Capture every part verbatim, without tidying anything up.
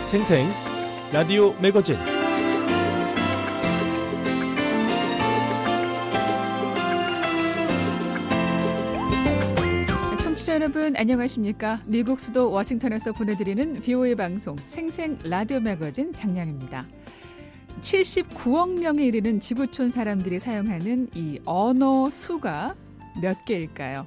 생생 라디오 매거진 청취자 여러분 안녕하십니까? 미국 수도 워싱턴에서 보내드리는 비오에이 방송 생생 라디오 매거진 장량입니다. 칠십구억 명에 이르는 지구촌 사람들이 사용하는 이 언어 수가 몇 개일까요?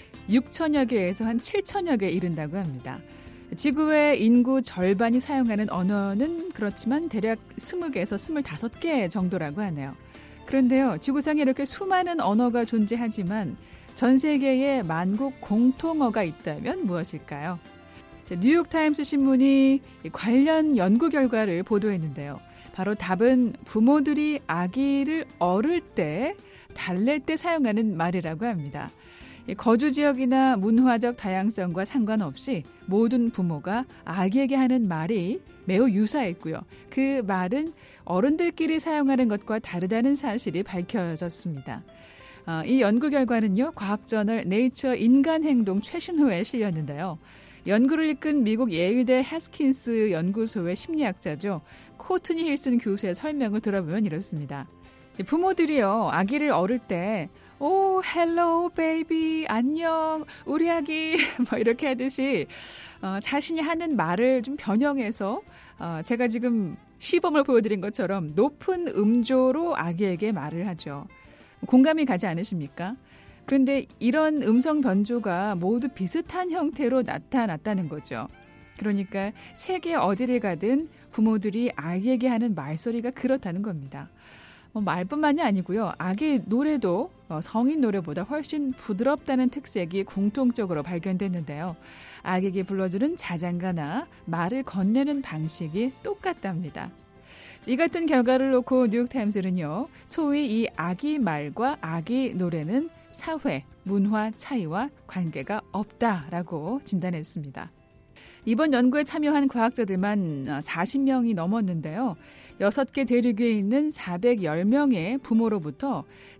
육천여 개에서 한 칠천여 개에 이른다고 합니다. 지구의 인구 절반이 사용하는 언어는 그렇지만 대략 스무 개에서 스물다섯 개 정도라고 하네요. 그런데요, 지구상에 이렇게 수많은 언어가 존재하지만 전 세계에 만국 공통어가 있다면 무엇일까요? 뉴욕타임스 신문이 관련 연구 결과를 보도했는데요. 바로 답은 부모들이 아기를 어릴 때, 달랠 때 사용하는 말이라고 합니다. 거주 지역이나 문화적 다양성과 상관없이 모든 부모가 아기에게 하는 말이 매우 유사했고요. 그 말은 어른들끼리 사용하는 것과 다르다는 사실이 밝혀졌습니다. 이 연구 결과는요, 과학저널 네이처 인간행동 최신호에 실렸는데요. 연구를 이끈 미국 예일대 해스킨스 연구소의 심리학자죠. 코트니 힐슨 교수의 설명을 들어보면 이렇습니다. 부모들이요, 아기를 어릴 때 오, 헬로 베이비, 안녕, 우리 아기 뭐 이렇게 하듯이 어, 자신이 하는 말을 좀 변형해서 어, 제가 지금 시범을 보여드린 것처럼 높은 음조로 아기에게 말을 하죠. 공감이 가지 않으십니까? 그런데 이런 음성 변조가 모두 비슷한 형태로 나타났다는 거죠. 그러니까 세계 어디를 가든 부모들이 아기에게 하는 말소리가 그렇다는 겁니다. 뭐 말뿐만이 아니고요. 아기 노래도 성인 노래보다 훨씬 부드럽다는 특색이 공통적으로 발견됐는데요. 아기에게 불러주는 자장가나 말을 건네는 방식이 똑같답니다. 이 같은 결과를 놓고 뉴욕타임스는요, 소위 이 아기 말과 아기 노래는 사회, 문화 차이와 관계가 없다라고 진단했습니다. 이번 연구에 참여한 과학자들만 사십 명이 넘었는데요. 여섯 개 대륙에 있는 사백십 명의 부모로부터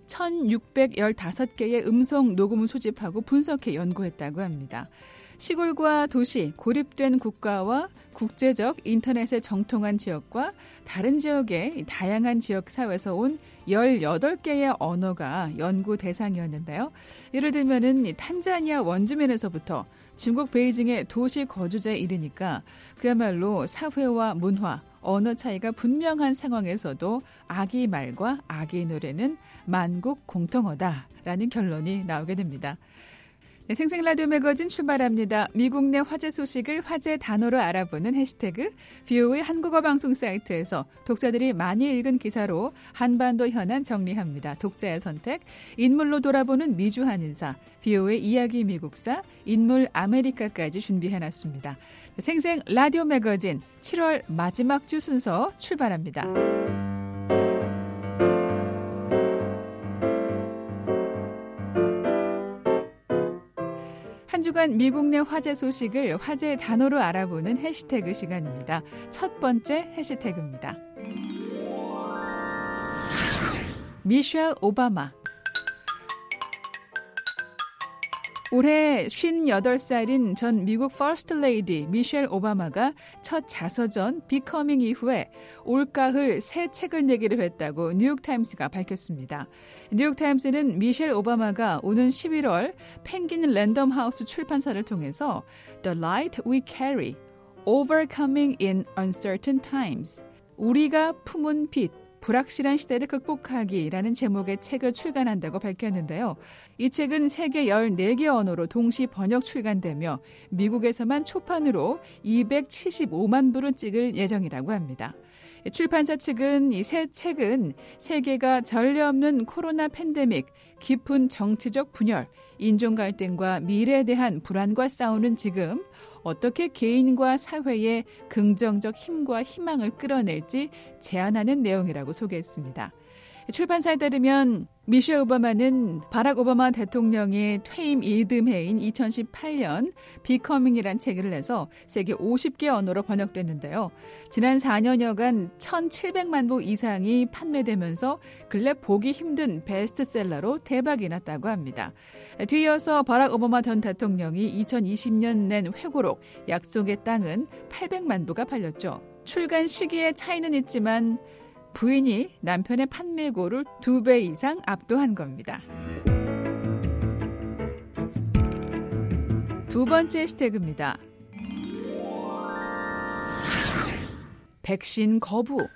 천육백십오 개의 음성 녹음을 소집하고 분석해 연구했다고 합니다. 시골과 도시, 고립된 국가와 국제적 인터넷에 정통한 지역과 다른 지역의 다양한 지역 사회에서 온 열여덟 개의 언어가 연구 대상이었는데요. 예를 들면은 탄자니아 원주민에서부터 중국 베이징의 도시 거주자에 이르니까 그야말로 사회와 문화, 언어 차이가 분명한 상황에서도 아기 말과 아기 노래는 만국 공통어다라는 결론이 나오게 됩니다. 네, 생생 라디오 매거진 출발합니다. 미국 내 화제 소식을 화제 단어로 알아보는 해시태그 비오에이 한국어 방송 사이트에서 독자들이 많이 읽은 기사로 한반도 현안 정리합니다. 독자의 선택, 인물로 돌아보는 미주 한인사, 비오에이 이야기 미국사, 인물 아메리카까지 준비해놨습니다. 생생 라디오 매거진 칠월 마지막 주 순서 출발합니다. 한 주간 미국 내 화제 소식을 화제 단어로 알아보는 해시태그 시간입니다. 첫 번째 해시태그입니다. 미셸 오바마. 올해 쉰여덟 살인 전 미국 퍼스트 레이디 미셸 오바마가 첫 자서전 비커밍 이후에 올가을 새 책을 내기로 했다고 뉴욕타임스가 밝혔습니다. 뉴욕타임스는 미셸 오바마가 오는 십일월 펭귄 랜덤하우스 출판사를 통해서 The Light We Carry, Overcoming in Uncertain Times, 우리가 품은 빛, 불확실한 시대를 극복하기라는 제목의 책을 출간한다고 밝혔는데요. 이 책은 세계 열네 개 언어로 동시 번역 출간되며 미국에서만 초판으로 이백칠십오만 부를 찍을 예정이라고 합니다. 출판사 측은 이 새 책은 세계가 전례 없는 코로나 팬데믹, 깊은 정치적 분열, 인종 갈등과 미래에 대한 불안과 싸우는 지금 어떻게 개인과 사회에 긍정적 힘과 희망을 끌어낼지 제안하는 내용이라고 소개했습니다. 출판사에 따르면 미셸 오바마는 바락 오바마 대통령의 퇴임 이듬해인 이천십팔 년 비커밍이란 책을 내서 세계 오십 개 언어로 번역됐는데요. 지난 사 년여간 천칠백만 부 이상이 판매되면서 근래 보기 힘든 베스트셀러로 대박이 났다고 합니다. 뒤이어서 바락 오바마 전 대통령이 이천이십 년 낸 회고록 약속의 땅은 팔백만 부가 팔렸죠. 출간 시기에 차이는 있지만 부인이 남편의 판매고를 두 배 이상 압도한 겁니다. 두 번째 해시태그입니다. 백신 거부.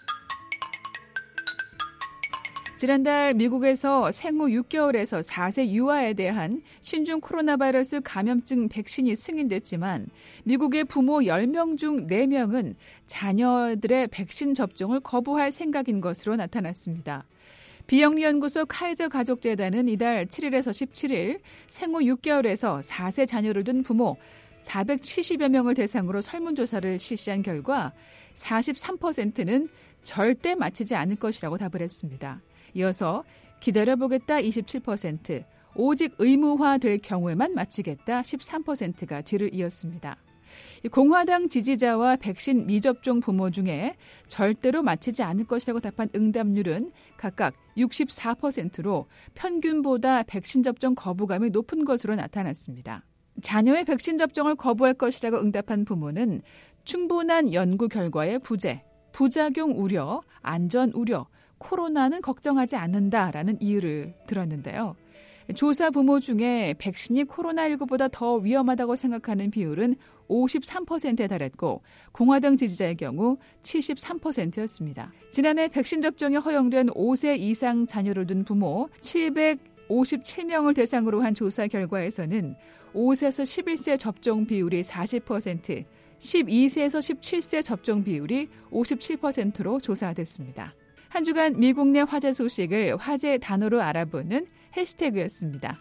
지난달 미국에서 생후 육 개월에서 사 세 유아에 대한 신종 코로나 바이러스 감염증 백신이 승인됐지만 미국의 부모 열 명 중 네 명은 자녀들의 백신 접종을 거부할 생각인 것으로 나타났습니다. 비영리연구소 카이저 가족재단은 이달 칠 일에서 십칠 일 생후 육 개월에서 사 세 자녀를 둔 부모 사백칠십여 명을 대상으로 설문조사를 실시한 결과 사십삼 퍼센트는 절대 맞히지 않을 것이라고 답을 했습니다. 이어서 기다려보겠다 이십칠 퍼센트, 오직 의무화될 경우에만 마치겠다 십삼 퍼센트가 뒤를 이었습니다. 공화당 지지자와 백신 미접종 부모 중에 절대로 마치지 않을 것이라고 답한 응답률은 각각 육십사 퍼센트로 평균보다 백신 접종 거부감이 높은 것으로 나타났습니다. 자녀의 백신 접종을 거부할 것이라고 응답한 부모는 충분한 연구 결과의 부재, 부작용 우려, 안전 우려, 코로나는 걱정하지 않는다라는 이유를 들었는데요. 조사 부모 중에 백신이 코로나십구보다 더 위험하다고 생각하는 비율은 오십삼 퍼센트에 달했고 공화당 지지자의 경우 칠십삼 퍼센트였습니다. 지난해 백신 접종이 허용된 오 세 이상 자녀를 둔 부모 칠백오십칠 명을 대상으로 한 조사 결과에서는 오 세에서 십일 세 접종 비율이 사십 퍼센트, 십이 세에서 십칠 세 접종 비율이 오십칠 퍼센트로 조사됐습니다. 한 주간 미국 내 화제 소식을 화제 단어로 알아보는 해시태그였습니다.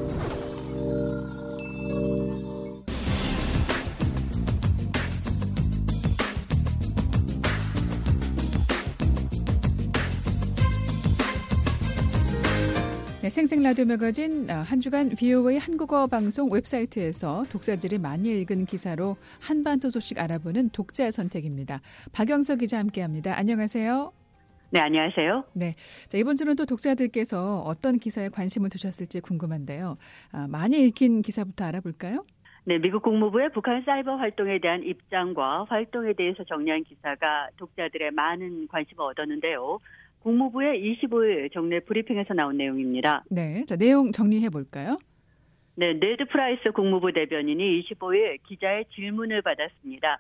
네, 생생 라디오 매거진 한 주간 비오에이 한국어 방송 웹사이트에서 독자들이 많이 읽은 기사로 한반도 소식 알아보는 독자 선택입니다. 박영석 기자 함께합니다. 안녕하세요. 네, 안녕하세요. 네, 자, 이번 주는 또 독자들께서 어떤 기사에 관심을 두셨을지 궁금한데요. 아, 많이 읽힌 기사부터 알아볼까요? 네, 미국 국무부의 북한 사이버 활동에 대한 입장과 활동에 대해서 정리한 기사가 독자들의 많은 관심을 얻었는데요. 국무부의 이십오 일 정례 브리핑에서 나온 내용입니다. 네, 자, 내용 정리해 볼까요? 네, 네드 프라이스 국무부 대변인이 이십오 일 기자의 질문을 받았습니다.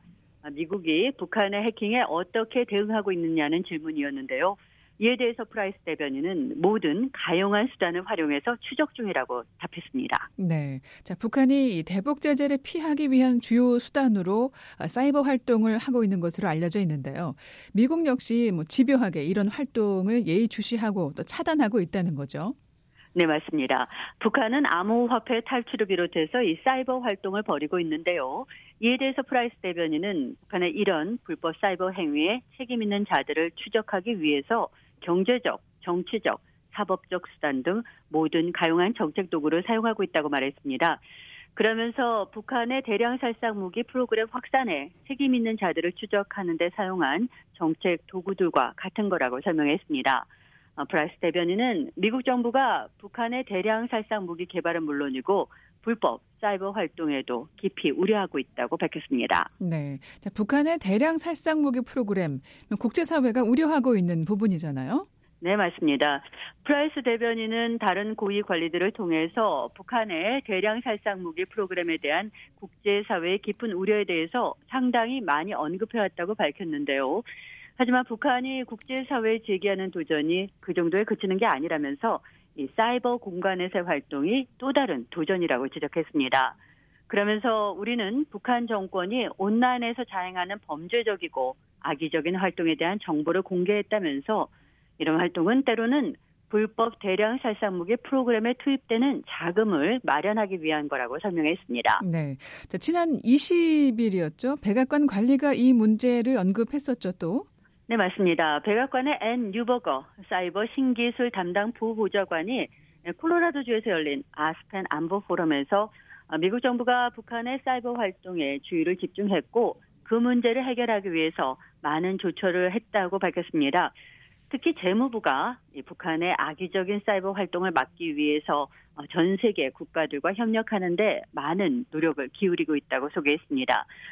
미국이 북한의 해킹에 어떻게 대응하고 있느냐는 질문이었는데요. 이에 대해서 프라이스 대변인은 모든 가용한 수단을 활용해서 추적 중이라고 답했습니다. 네, 자, 북한이 대북 제재를 피하기 위한 주요 수단으로 사이버 활동을 하고 있는 것으로 알려져 있는데요. 미국 역시 뭐 집요하게 이런 활동을 예의주시하고 또 차단하고 있다는 거죠. 네, 맞습니다. 북한은 암호화폐 탈취를 비롯해서 이 사이버 활동을 벌이고 있는데요. 이에 대해서 프라이스 대변인은 북한의 이런 불법 사이버 행위에 책임 있는 자들을 추적하기 위해서 경제적, 정치적, 사법적 수단 등 모든 가용한 정책 도구를 사용하고 있다고 말했습니다. 그러면서 북한의 대량 살상 무기 프로그램 확산에 책임 있는 자들을 추적하는 데 사용한 정책 도구들과 같은 거라고 설명했습니다. 프라이스 대변인은 미국 정부가 북한의 대량 살상 무기 개발은 물론이고 불법 사이버 활동에도 깊이 우려하고 있다고 밝혔습니다. 네, 자, 북한의 대량 살상 무기 프로그램, 국제사회가 우려하고 있는 부분이잖아요. 네, 맞습니다. 프라이스 대변인은 다른 고위 관리들을 통해서 북한의 대량 살상 무기 프로그램에 대한 국제사회의 깊은 우려에 대해서 상당히 많이 언급해왔다고 밝혔는데요. 하지만 북한이 국제사회에 제기하는 도전이 그 정도에 그치는 게 아니라면서 이 사이버 공간에서의 활동이 또 다른 도전이라고 지적했습니다. 그러면서 우리는 북한 정권이 온라인에서 자행하는 범죄적이고 악의적인 활동에 대한 정보를 공개했다면서 이런 활동은 때로는 불법 대량 살상 무기 프로그램에 투입되는 자금을 마련하기 위한 거라고 설명했습니다. 네, 자, 지난 이십 일이었죠. 백악관 관리가 이 문제를 언급했었죠, 또. 네, 맞습니다. 백악관의 앤 뉴버거 사이버 신기술 담당 부보좌관이 콜로라도주에서 열린 아스펜 안보 포럼에서 미국 정부가 북한의 사이버 활동에 주의를 집중했고 그 문제를 해결하기 위해서 많은 조처를 했다고 밝혔습니다. 특히 재무부가 북한의 악의적인 사이버 활동을 막기 위해서 전 세계 국가들과 협력하는 데 많은 노력을 기울이고 있다고 소개했습니다.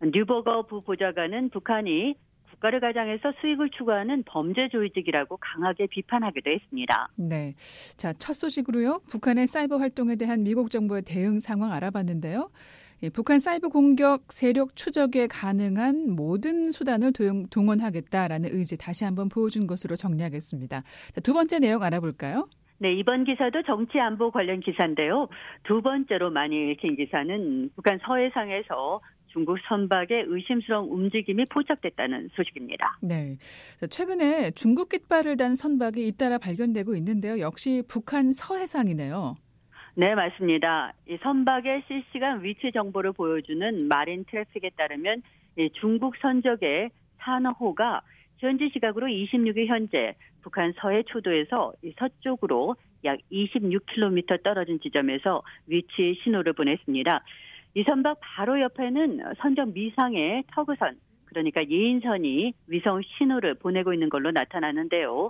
뉴버거 부보좌관은 북한이 국가를 가장해서 수익을 추구하는 범죄 조직이라고 강하게 비판하기도 했습니다. 네. 자, 첫 소식으로요. 북한의 사이버 활동에 대한 미국 정부의 대응 상황 알아봤는데요. 예, 북한 사이버 공격 세력 추적에 가능한 모든 수단을 도용, 동원하겠다라는 의지 다시 한번 보여준 것으로 정리하겠습니다. 자, 두 번째 내용 알아볼까요? 네, 이번 기사도 정치 안보 관련 기사인데요. 두 번째로 많이 읽힌 기사는 북한 서해상에서 중국 선박의 의심스러운 움직임이 포착됐다는 소식입니다. 네, 최근에 중국 깃발을 단 선박이 잇따라 발견되고 있는데요. 역시 북한 서해상이네요. 네, 맞습니다. 이 선박의 실시간 위치 정보를 보여주는 마린 트래픽에 따르면 이 중국 선적의 산호호가 현지 시각으로 이십육 일 현재 북한 서해 초도에서 이 서쪽으로 약 이십육 킬로미터 떨어진 지점에서 위치 신호를 보냈습니다. 이 선박 바로 옆에는 선적 미상의 터그선, 그러니까 예인선이 위성 신호를 보내고 있는 걸로 나타나는데요.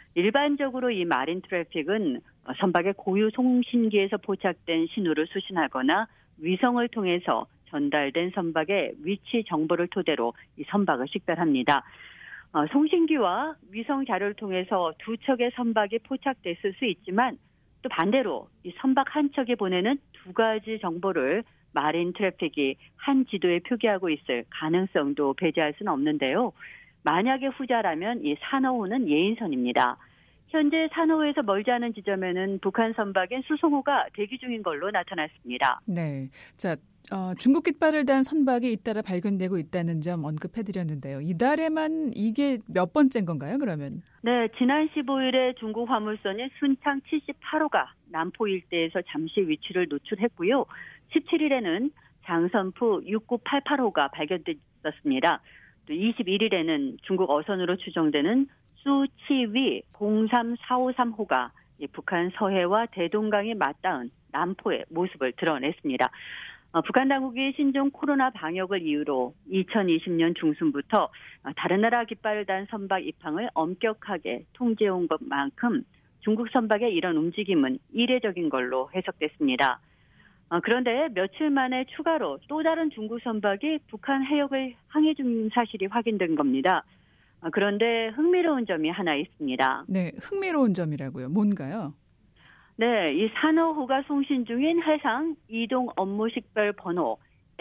일반적으로 이 마린 트래픽은 선박의 고유 송신기에서 포착된 신호를 수신하거나 위성을 통해서 전달된 선박의 위치 정보를 토대로 이 선박을 식별합니다. 어, 송신기와 위성 자료를 통해서 두 척의 선박이 포착됐을 수 있지만 또 반대로 이 선박 한 척이 보내는 두 가지 정보를 마린 트래픽이 한 지도에 표기하고 있을 가능성도 배제할 수는 없는데요. 만약에 후자라면 이 산호호는 예인선입니다. 현재 산호호에서 멀지 않은 지점에는 북한 선박인 수송호가 대기 중인 걸로 나타났습니다. 네, 자 어, 중국 깃발을 단 선박이 잇따라 발견되고 있다는 점 언급해드렸는데요. 이달에만 이게 몇 번째인 건가요, 그러면? 네, 지난 십오 일에 중국 화물선인 순창 칠십팔 호가 남포 일대에서 잠시 위치를 노출했고요. 십칠 일에는 장선프 육구팔팔 호가 발견됐었습니다. 또 이십일 일에는 중국 어선으로 추정되는 수치위 공삼사오삼 호가 북한 서해와 대동강이 맞닿은 남포의 모습을 드러냈습니다. 어, 북한 당국이 신종 코로나 방역을 이유로 이천이십 년 중순부터 다른 나라 깃발을 단 선박 입항을 엄격하게 통제해온 것만큼 중국 선박의 이런 움직임은 이례적인 걸로 해석됐습니다. 어, 그런데 며칠 만에 추가로 또 다른 중국 선박이 북한 해역을 항해 중인 사실이 확인된 겁니다. 어, 그런데 흥미로운 점이 하나 있습니다. 네, 흥미로운 점이라고요. 뭔가요? 네, 이 산호호가 송신 중인 해상 이동 업무 식별 번호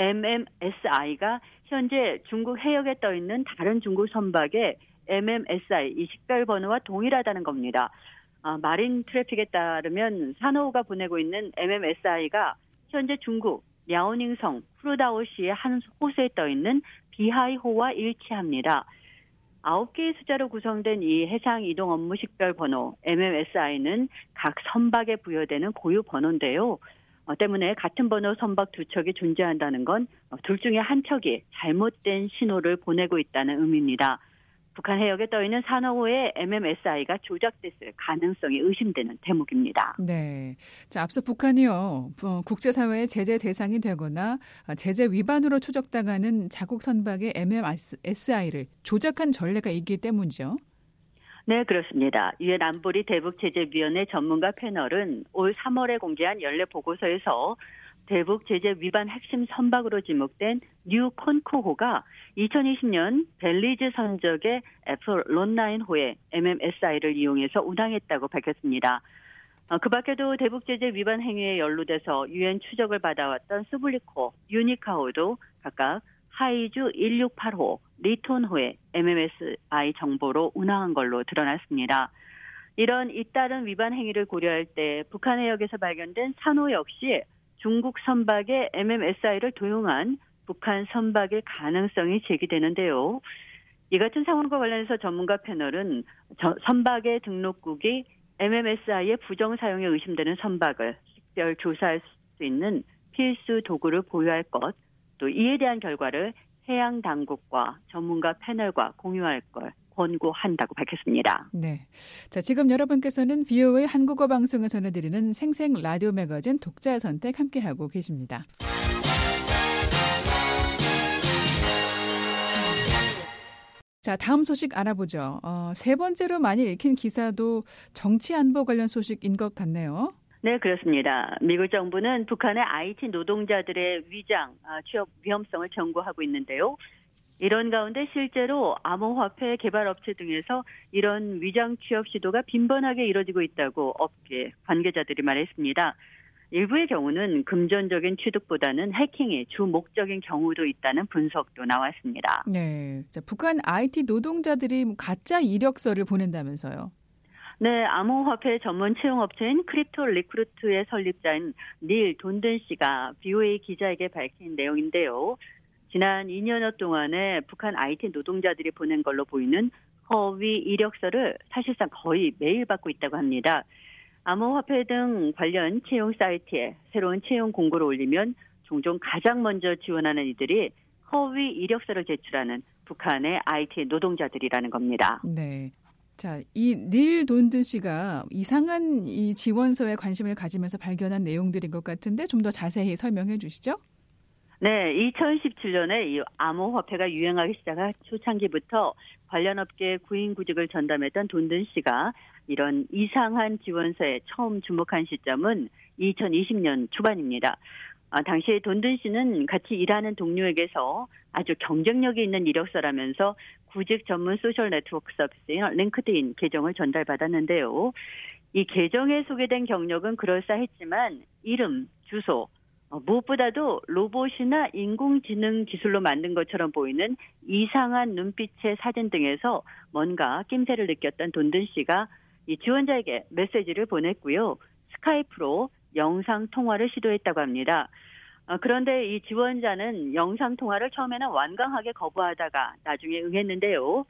엠엠에스아이가 현재 중국 해역에 떠 있는 다른 중국 선박의 엠엠에스아이 이 식별 번호와 동일하다는 겁니다. 아, 마린 트래픽에 따르면 산호호가 보내고 있는 엠엠에스아이가 현재 중국 랴오닝성 후르다오시의 한 호수에 떠 있는 비하이호와 일치합니다. 아홉 개의 숫자로 구성된 이 해상 이동 업무 식별 번호 엠엠에스아이는 각 선박에 부여되는 고유 번호인데요. 어, 때문에 같은 번호 선박 두 척이 존재한다는 건 둘 중에 한 척이 잘못된 신호를 보내고 있다는 의미입니다. 북한 해역에 떠 있는 산호호의 엠엠에스아이가 조작됐을 가능성이 의심되는 대목입니다. 네, 자 앞서 북한이요 국제사회의 제재 대상이 되거나 제재 위반으로 추적당하는 자국 선박의 엠엠에스아이를 조작한 전례가 있기 때문이죠. 네, 그렇습니다. 유엔 안보리 대북제재위원회 전문가 패널은 올 삼월에 공개한 연례 보고서에서 대북 제재 위반 핵심 선박으로 지목된 뉴 컨코호가 이천이십 년 벨리즈 선적의 에프 론나인호의 엠엠에스아이를 이용해서 운항했다고 밝혔습니다. 그 밖에도 대북 제재 위반 행위에 연루돼서 유엔 추적을 받아왔던 스불리코, 유니카호도 각각 하이주 일육팔 호, 리톤호의 엠엠에스아이 정보로 운항한 걸로 드러났습니다. 이런 잇따른 위반 행위를 고려할 때 북한 해역에서 발견된 산호 역시 중국 선박의 엠엠에스아이를 도용한 북한 선박의 가능성이 제기되는데요. 이 같은 상황과 관련해서 전문가 패널은 선박의 등록국이 엠엠에스아이의 부정 사용에 의심되는 선박을 식별 조사할 수 있는 필수 도구를 보유할 것, 또 이에 대한 결과를 해양 당국과 전문가 패널과 공유할 걸 권고한다고 밝혔습니다. 네, 자 지금 여러분께서는 비오에이 한국어 방송에서 전해드리는 생생 라디오 매거진 독자 선택 함께하고 계십니다. 자 다음 소식 알아보죠. 어, 세 번째로 많이 읽힌 기사도 정치 안보 관련 소식인 것 같네요. 네, 그렇습니다. 미국 정부는 북한의 아이티 노동자들의 위장, 취업 위험성을 경고하고 있는데요. 이런 가운데 실제로 암호화폐 개발업체 등에서 이런 위장 취업 시도가 빈번하게 이뤄지고 있다고 업계 관계자들이 말했습니다. 일부의 경우는 금전적인 취득보다는 해킹이 주 목적인 경우도 있다는 분석도 나왔습니다. 네, 자, 북한 아이티 노동자들이 가짜 이력서를 보낸다면서요. 네, 암호화폐 전문 채용업체인 크립토 리크루트의 설립자인 닐 돈든 씨가 비오에이 기자에게 밝힌 내용인데요. 지난 이 년여 동안에 북한 아이티 노동자들이 보낸 걸로 보이는 허위 이력서를 사실상 거의 매일 받고 있다고 합니다. 암호화폐 등 관련 채용 사이트에 새로운 채용 공고를 올리면 종종 가장 먼저 지원하는 이들이 허위 이력서를 제출하는 북한의 아이티 노동자들이라는 겁니다. 네. 자, 이 닐 돈든 씨가 이상한 이 지원서에 관심을 가지면서 발견한 내용들인 것 같은데 좀 더 자세히 설명해 주시죠. 네, 이천십칠 년에 이 암호화폐가 유행하기 시작한 초창기부터 관련 업계에 구인구직을 전담했던 돈든 씨가 이런 이상한 지원서에 처음 주목한 시점은 이천이십 년 초반입니다. 아, 당시 돈든 씨는 같이 일하는 동료에게서 아주 경쟁력이 있는 이력서라면서 구직 전문 소셜 네트워크 서비스인 링크드인 계정을 전달받았는데요. 이 계정에 소개된 경력은 그럴싸했지만 이름, 주소, 어, 무엇보다도 로봇이나 인공지능 기술로 만든 것처럼 보이는 이상한 눈빛의 사진 등에서 뭔가 낌새를 느꼈던 돈든 씨가 이 지원자에게 메시지를 보냈고요. 스카이프로 영상통화를 시도했다고 합니다. 어, 그런데 이 지원자는 영상통화를 처음에는 완강하게 거부하다가 나중에 응했는데요.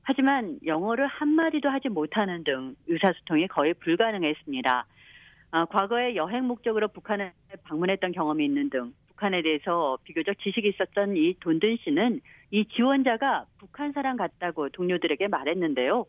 하지만 영어를 한마디도 하지 못하는 등 의사소통이 거의 불가능했습니다. 아, 과거에 여행 목적으로 북한에 방문했던 경험이 있는 등 북한에 대해서 비교적 지식이 있었던 이 돈든 씨는 이 지원자가 북한 사람 같다고 동료들에게 말했는데요.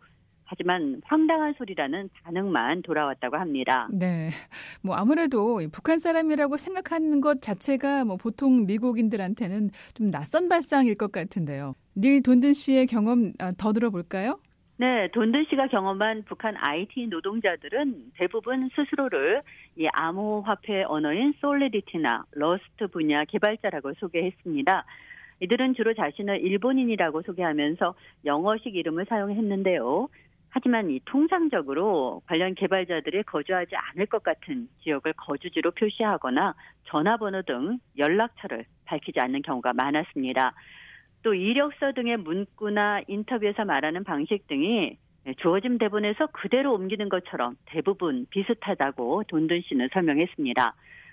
하지만 황당한 소리라는 반응만 돌아왔다고 합니다. 네, 뭐 아무래도 북한 사람이라고 생각하는 것 자체가 뭐 보통 미국인들한테는 좀 낯선 발상일 것 같은데요. 닐 돈든 씨의 경험 더 들어볼까요? 네, 돈든 씨가 경험한 북한 아이티 노동자들은 대부분 스스로를 이 암호화폐 언어인 솔리디티나 러스트 분야 개발자라고 소개했습니다. 이들은 주로 자신을 일본인이라고 소개하면서 영어식 이름을 사용했는데요. 하지만 이 통상적으로 관련 개발자들이 거주하지 않을 것 같은 지역을 거주지로 표시하거나 전화번호 등 연락처를 밝히지 않는 경우가 많았습니다. 또 이력서 등의 문구나 인터뷰에서 말하는 방식 등이 주어진 대본에서 그대로 옮기는 것처럼 대부분 비슷하다고 돈든 씨는 설명했습니다.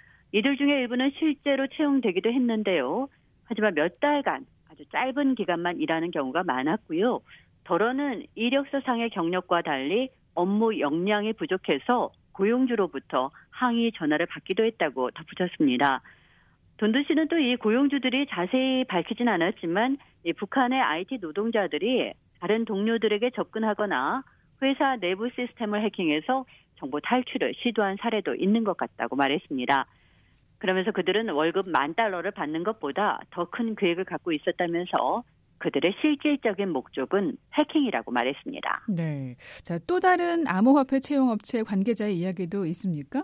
이들 중에 일부는 실제로 채용되기도 했는데요. 하지만 몇 달간 아주 짧은 기간만 일하는 경우가 많았고요. 더러는 이력서상의 경력과 달리 업무 역량이 부족해서 고용주로부터 항의 전화를 받기도 했다고 덧붙였습니다. 돈든 씨는 또 이 고용주들이 자세히 밝히진 않았지만 이 북한의 아이티 노동자들이 다른 동료들에게 접근하거나 회사 내부 시스템을 해킹해서 정보 탈취를 시도한 사례도 있는 것 같다고 말했습니다. 그러면서 그들은 월급 만 달러를 받는 것보다 더 큰 계획을 갖고 있었다면서 그들의 실질적인 목적은 해킹이라고 말했습니다. 네, 자, 또 다른 암호화폐 채용업체 관계자의 이야기도 있습니까?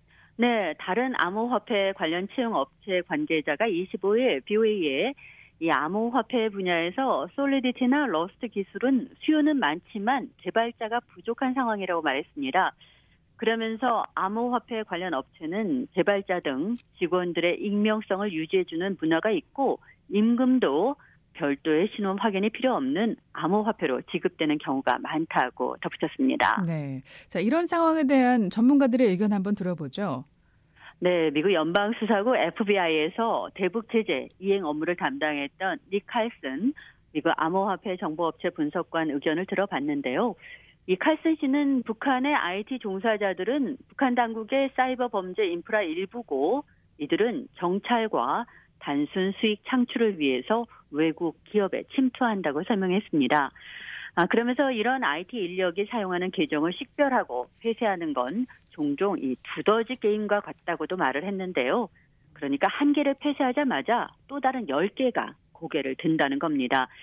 네, 다른 암호화폐 관련 채용업체 관계자가 이십오 일 비오에이에 이 암호화폐 분야에서 솔리디티나 러스트 기술은 수요는 많지만 개발자가 부족한 상황이라고 말했습니다. 그러면서 암호화폐 관련 업체는 개발자 등 직원들의 익명성을 유지해주는 문화가 있고 임금도 별도의 신원 확인이 필요 없는 암호화폐로 지급되는 경우가 많다고 덧붙였습니다. 네, 자, 이런 상황에 대한 전문가들의 의견 한번 들어보죠. 네, 미국 연방수사국 에프비아이에서 대북 제재 이행 업무를 담당했던 닉 칼슨 미국 암호화폐 정보업체 분석관 의견을 들어봤는데요. 이 칼슨 씨는 북한의 아이티 종사자들은 북한 당국의 사이버 범죄 인프라 일부고 이들은 정찰과 단순 수익 창출을 위해서 외국 기업에 침투한다고 설명했습니다. 아, 그러면서 이런 아이티 인력이 사용하는 계정을 식별하고 폐쇄하는 건 종종 이 두더지 게임과 같다고도 말을 했는데요. 그러니까 한 개를 폐쇄하자마자 또 다른 열 개가 고개를 든다는 겁니다.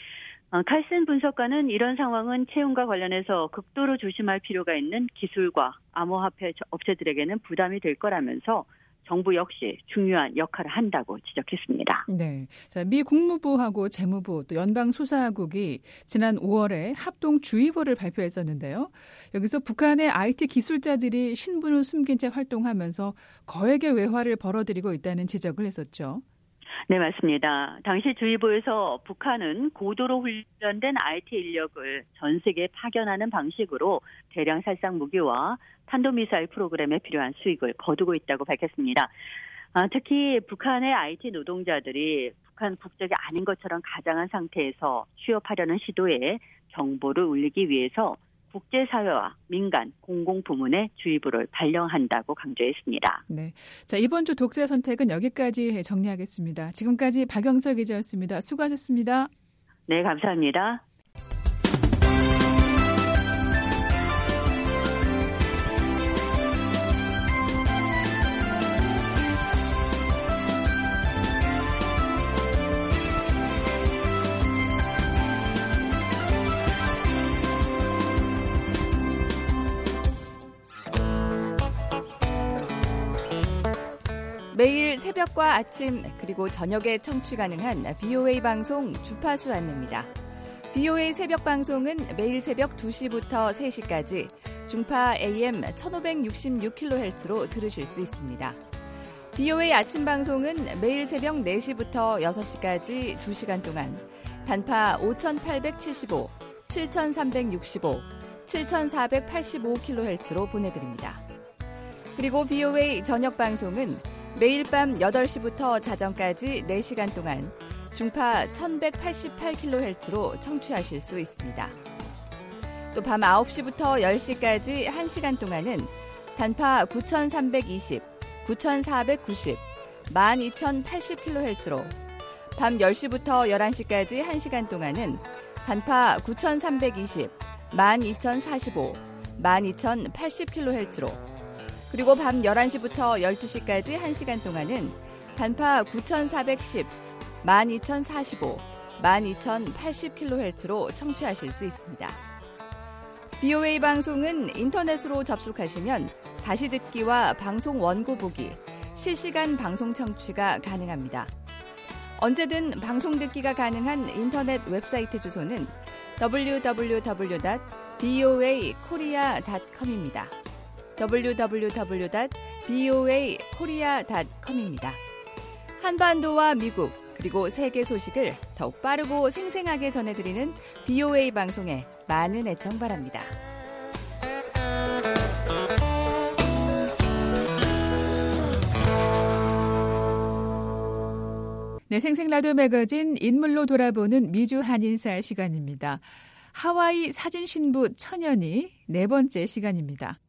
어, 칼슨 분석가는 이런 상황은 채용과 관련해서 극도로 조심할 필요가 있는 기술과 암호화폐 업체들에게는 부담이 될 거라면서 정부 역시 중요한 역할을 한다고 지적했습니다. 네, 자, 미 국무부하고 재무부 또 연방 수사국이 지난 오월에 합동 주의보를 발표했었는데요. 여기서 북한의 아이티 기술자들이 신분을 숨긴 채 활동하면서 거액의 외화를 벌어들이고 있다는 지적을 했었죠. 네, 맞습니다. 당시 주의보에서 북한은 고도로 훈련된 아이티 인력을 전 세계에 파견하는 방식으로 대량 살상 무기와 탄도미사일 프로그램에 필요한 수익을 거두고 있다고 밝혔습니다. 아, 특히 북한의 아이티 노동자들이 북한 국적이 아닌 것처럼 가장한 상태에서 취업하려는 시도에 정보를 울리기 위해서 국제사회와 민간, 공공부문의 주의보를 발령한다고 강조했습니다. 네, 자 이번 주 독재 선택은 여기까지 정리하겠습니다. 지금까지 박영서 기자였습니다. 수고하셨습니다. 네, 감사합니다. 매일 새벽과 아침 그리고 저녁에 청취 가능한 비오에이 방송 주파수 안내입니다. 비오에이 새벽 방송은 매일 새벽 두 시부터 세 시까지 중파 에이엠 천오백육십육 킬로헤르츠로 들으실 수 있습니다. 비오에이 아침 방송은 매일 새벽 네 시부터 여섯 시까지 두 시간 동안 단파 오천팔백칠십오, 칠천삼백육십오, 칠천사백팔십오 킬로헤르츠로 보내드립니다. 그리고 비오에이 저녁 방송은 매일 밤 여덟 시부터 자정까지 네 시간 동안 중파 천백팔십팔 킬로헤르츠로 청취하실 수 있습니다. 또 밤 아홉 시부터 열 시까지 한 시간 동안은 단파 구천삼백이십, 구천사백구십, 만 이천팔십 킬로헤르츠로 밤 열 시부터 열한 시까지 한 시간 동안은 단파 구천삼백이십, 만 이천사십오, 만 이천팔십 킬로헤르츠로 그리고 밤 열한 시부터 열두 시까지 한 시간 동안은 단파 구천사백십, 만 이천사십오, 만 이천팔십 킬로헤르츠로 청취하실 수 있습니다. 비오에이 방송은 인터넷으로 접속하시면 다시 듣기와 방송 원고 보기, 실시간 방송 청취가 가능합니다. 언제든 방송 듣기가 가능한 인터넷 웹사이트 주소는 더블유 더블유 더블유 닷 비오에이 코리아 닷 컴입니다. 더블유 더블유 더블유 닷 비오에이 코리아 닷 컴입니다. 한반도와 미국 그리고 세계 소식을 더욱 빠르고 생생하게 전해드리는 비오에이 방송에 많은 애청 바랍니다. 네, 생생라디오 매거진 인물로 돌아보는 미주 한인사 시간입니다. 하와이 사진 신부 천연이 네 번째 시간입니다.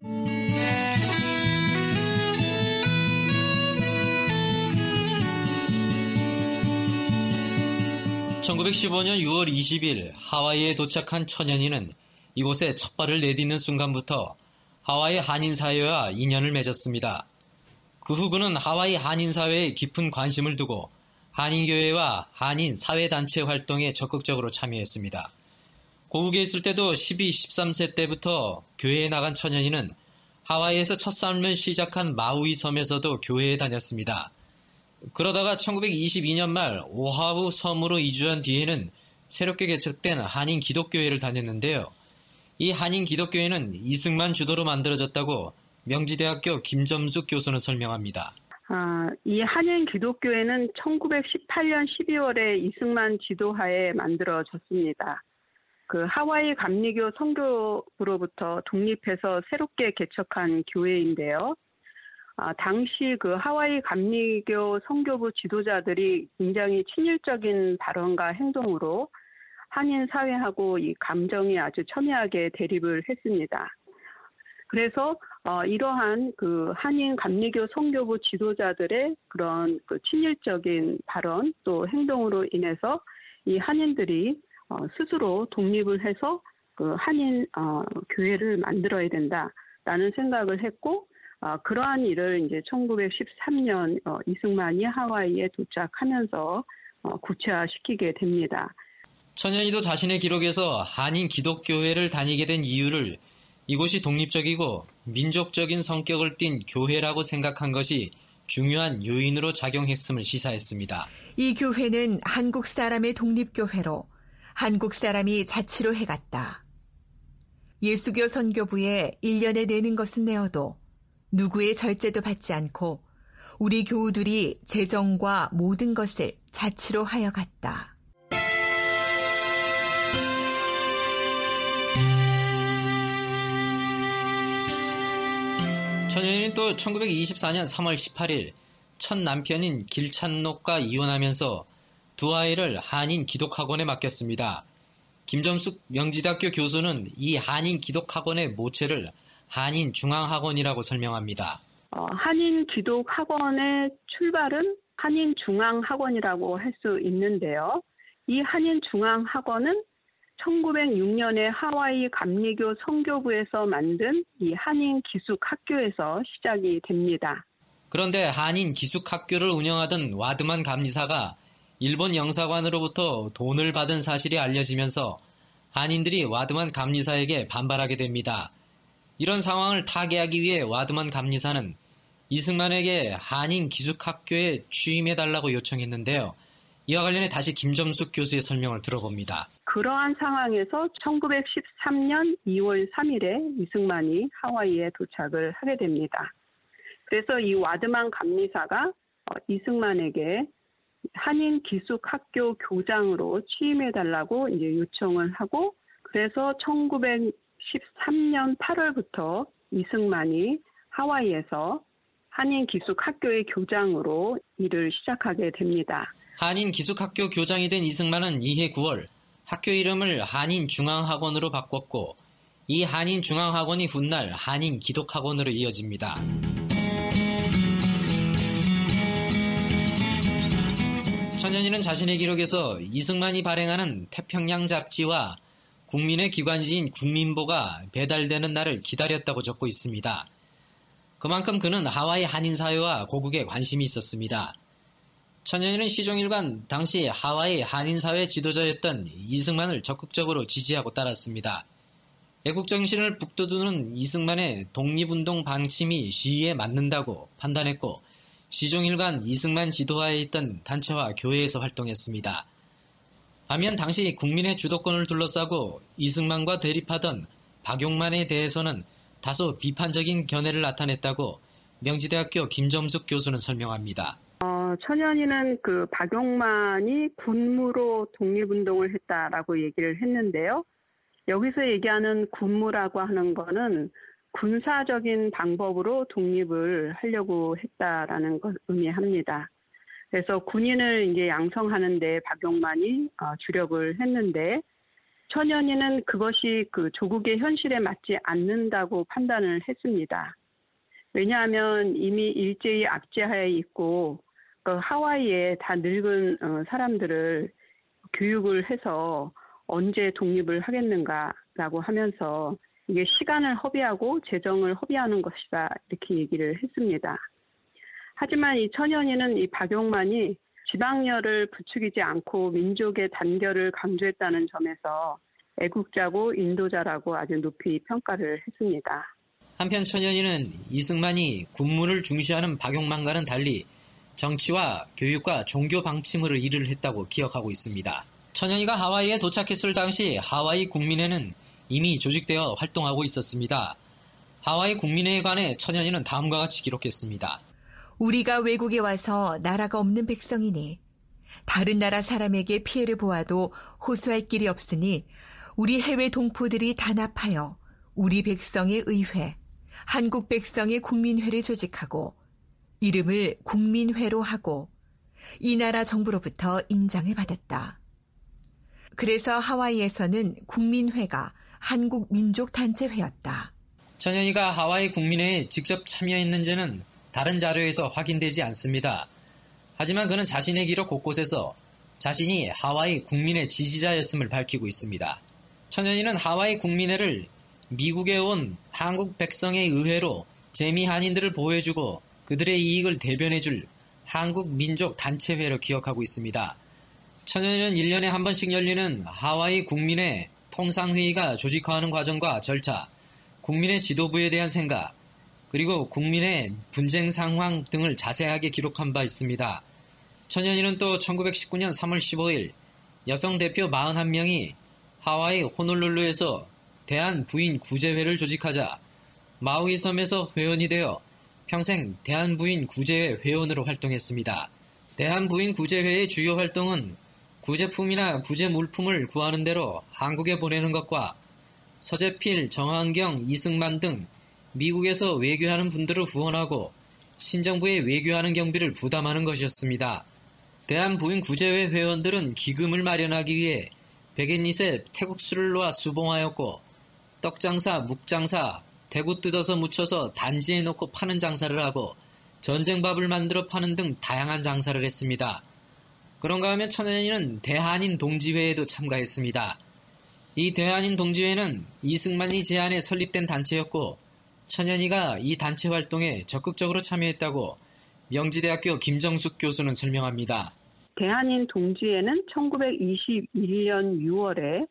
천구백십오 년 유월 이십일 하와이에 도착한 천연이는 이곳에 첫 발을 내딛는 순간부터 하와이 한인사회와 인연을 맺었습니다. 그 후 그는 하와이 한인사회에 깊은 관심을 두고 한인교회와 한인사회단체 활동에 적극적으로 참여했습니다. 고국에 있을 때도 십이, 십삼 세 때부터 교회에 나간 천연이는 하와이에서 첫 삶을 시작한 마우이 섬에서도 교회에 다녔습니다. 그러다가 천구백이십이 년 말 오하우 섬으로 이주한 뒤에는 새롭게 개척된 한인 기독교회를 다녔는데요. 이 한인 기독교회는 이승만 주도로 만들어졌다고 명지대학교 김점숙 교수는 설명합니다. 아, 이 한인 기독교회는 천구백십팔 년 십이월에 이승만 지도하에 만들어졌습니다. 그 하와이 감리교 선교부로부터 독립해서 새롭게 개척한 교회인데요. 아, 당시 그 하와이 감리교 선교부 지도자들이 굉장히 친일적인 발언과 행동으로 한인 사회하고 이 감정이 아주 첨예하게 대립을 했습니다. 그래서 어, 이러한 그 한인 감리교 선교부 지도자들의 그런 그 친일적인 발언 또 행동으로 인해서 이 한인들이 어, 스스로 독립을 해서 그 한인 어, 교회를 만들어야 된다라는 생각을 했고 어, 그러한 일을 이제 천구백십삼 년 어, 이승만이 하와이에 도착하면서 어, 구체화시키게 됩니다. 천연이도 자신의 기록에서 한인 기독교회를 다니게 된 이유를 이곳이 독립적이고 민족적인 성격을 띤 교회라고 생각한 것이 중요한 요인으로 작용했음을 시사했습니다. 이 교회는 한국 사람의 독립교회로 한국 사람이 자치로 해갔다. 예수교 선교부에 일 년에 내는 것은 내어도 누구의 절제도 받지 않고 우리 교우들이 재정과 모든 것을 자치로 하여 갔다. 천연이는 또 천구백이십사 년 삼월 십팔일 첫 남편인 길찬록과 이혼하면서 두 아이를 한인 기독학원에 맡겼습니다. 김점숙 명지대학교 교수는 이 한인 기독학원의 모체를 한인 중앙학원이라고 설명합니다. 어, 한인 기독학원의 출발은 한인 중앙학원이라고 할 수 있는데요. 이 한인 중앙학원은 천구백육 년에 하와이 감리교 선교부에서 만든 이 한인 기숙학교에서 시작이 됩니다. 그런데 한인 기숙학교를 운영하던 와드만 감리사가 일본 영사관으로부터 돈을 받은 사실이 알려지면서 한인들이 와드만 감리사에게 반발하게 됩니다. 이런 상황을 타개하기 위해 와드만 감리사는 이승만에게 한인 기숙학교에 취임해달라고 요청했는데요. 이와 관련해 다시 김점숙 교수의 설명을 들어봅니다. 그러한 상황에서 천구백십삼 년 이월 삼일에 이승만이 하와이에 도착을 하게 됩니다. 그래서 이 와드만 감리사가 이승만에게 한인 기숙학교 교장으로 취임해달라고 이제 요청을 하고, 그래서 천구백십삼 년 팔월부터 이승만이 하와이에서 한인 기숙학교의 교장으로 일을 시작하게 됩니다. 한인 기숙학교 교장이 된 이승만은 이해 구월 학교 이름을 한인 중앙학원으로 바꿨고, 이 한인 중앙학원이 훗날 한인 기독학원으로 이어집니다. 천연이는 자신의 기록에서 이승만이 발행하는 태평양 잡지와 국민의 기관지인 국민보가 배달되는 날을 기다렸다고 적고 있습니다. 그만큼 그는 하와이 한인사회와 고국에 관심이 있었습니다. 천연이는 시종일관 당시 하와이 한인사회 지도자였던 이승만을 적극적으로 지지하고 따랐습니다. 애국정신을 북돋우는 이승만의 독립운동 방침이 시위에 맞는다고 판단했고, 시종일관 이승만 지도하에 있던 단체와 교회에서 활동했습니다. 반면 당시 국민의 주도권을 둘러싸고 이승만과 대립하던 박용만에 대해서는 다소 비판적인 견해를 나타냈다고 명지대학교 김점숙 교수는 설명합니다. 어, 천연이는 그 박용만이 군무로 독립운동을 했다라고 얘기를 했는데요. 여기서 얘기하는 군무라고 하는 거는 군사적인 방법으로 독립을 하려고 했다라는 걸 의미합니다. 그래서 군인을 이제 양성하는데 박용만이 어, 주력을 했는데, 천연이는 그것이 그 조국의 현실에 맞지 않는다고 판단을 했습니다. 왜냐하면 이미 일제히 압제하에 있고 그 하와이에 다 늙은 어, 사람들을 교육을 해서 언제 독립을 하겠는가라고 하면서 이게 시간을 허비하고 재정을 허비하는 것이다, 이렇게 얘기를 했습니다. 하지만 이 천연이는 이 박용만이 지방열을 부추기지 않고 민족의 단결을 강조했다는 점에서 애국자고 인도자라고 아주 높이 평가를 했습니다. 한편 천연이는 이승만이 군무를 중시하는 박용만과는 달리 정치와 교육과 종교 방침으로 일을 했다고 기억하고 있습니다. 천연이가 하와이에 도착했을 당시 하와이 국민회는 이미 조직되어 활동하고 있었습니다. 하와이 국민회에 관해 천연이는 다음과 같이 기록했습니다. 우리가 외국에 와서 나라가 없는 백성이니 다른 나라 사람에게 피해를 보아도 호소할 길이 없으니 우리 해외 동포들이 단합하여 우리 백성의 의회, 한국 백성의 국민회를 조직하고 이름을 국민회로 하고 이 나라 정부로부터 인정을 받았다. 그래서 하와이에서는 국민회가 한국민족단체회였다. 천연이가 하와이 국민회에 직접 참여했는지는 다른 자료에서 확인되지 않습니다. 하지만 그는 자신의 기록 곳곳에서 자신이 하와이 국민회 지지자였음을 밝히고 있습니다. 천연이는 하와이 국민회를 미국에 온 한국 백성의 의회로 재미 한인들을 보호해주고 그들의 이익을 대변해줄 한국민족단체회로 기억하고 있습니다. 천연희는 일 년에 한 번씩 열리는 하와이 국민의 통상회의가 조직화하는 과정과 절차, 국민의 지도부에 대한 생각, 그리고 국민의 분쟁 상황 등을 자세하게 기록한 바 있습니다. 천연희는 또 천구백십구 년 삼월 십오일 여성 대표 사십일 명이 하와이 호놀룰루에서 대한부인 구제회를 조직하자 마우이 섬에서 회원이 되어 평생 대한부인 구제회 회원으로 활동했습니다. 대한부인 구제회의 주요 활동은 구제품이나 구제물품을 구하는 대로 한국에 보내는 것과 서재필, 정한경, 이승만 등 미국에서 외교하는 분들을 후원하고 신정부에 외교하는 경비를 부담하는 것이었습니다. 대한부인 구제회 회원들은 기금을 마련하기 위해 백엔잇에 태국수를 놓아 수봉하였고 떡장사, 묵장사, 대구 뜯어서 묻혀서 단지에 놓고 파는 장사를 하고 전쟁밥을 만들어 파는 등 다양한 장사를 했습니다. 그런가 하면 천연희는 대한인 동지회에도 참가했습니다. 이 대한인 동지회는 이승만이 제안에 설립된 단체였고 천연희가 이 단체 활동에 적극적으로 참여했다고 명지대학교 김정숙 교수는 설명합니다. 대한인 동지회는 천구백이십일 년 유월에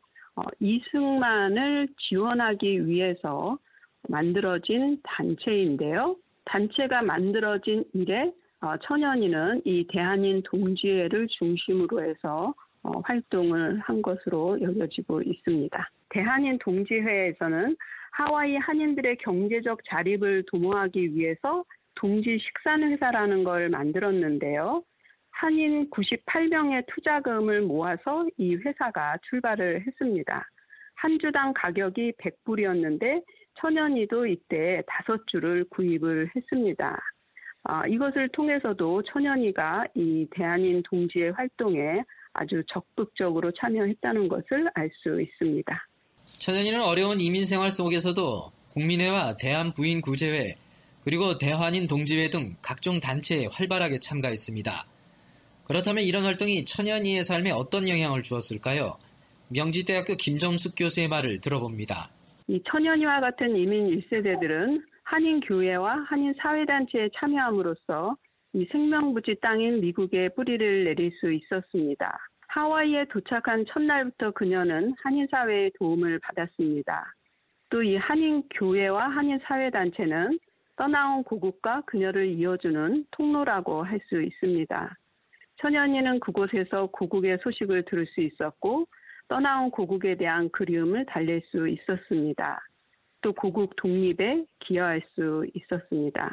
이승만을 지원하기 위해서 만들어진 단체인데요. 단체가 만들어진 이래 천연희는 이 대한인 동지회를 중심으로 해서 활동을 한 것으로 여겨지고 있습니다. 대한인 동지회에서는 하와이 한인들의 경제적 자립을 도모하기 위해서 동지 식산회사라는 걸 만들었는데요. 한인 구십팔 명의 투자금을 모아서 이 회사가 출발을 했습니다. 한 주당 가격이 백 불이었는데 천연희도 이때 다섯 주를 구입을 했습니다. 아, 이것을 통해서도 천연희가 이 대한인 동지회 활동에 아주 적극적으로 참여했다는 것을 알 수 있습니다. 천연희는 어려운 이민 생활 속에서도 국민회와 대한부인구제회 그리고 대한인 동지회 등 각종 단체에 활발하게 참가했습니다. 그렇다면 이런 활동이 천연희의 삶에 어떤 영향을 주었을까요? 명지대학교 김정숙 교수의 말을 들어봅니다. 이 천연희와 같은 이민 일 세대들은 한인교회와 한인사회단체에 참여함으로써 이 생명부지 땅인 미국에 뿌리를 내릴 수 있었습니다. 하와이에 도착한 첫날부터 그녀는 한인사회의 도움을 받았습니다. 또 이 한인교회와 한인사회단체는 떠나온 고국과 그녀를 이어주는 통로라고 할 수 있습니다. 천연희는 그곳에서 고국의 소식을 들을 수 있었고 떠나온 고국에 대한 그리움을 달랠 수 있었습니다. 또 고국 독립에 기여할 수 있었습니다.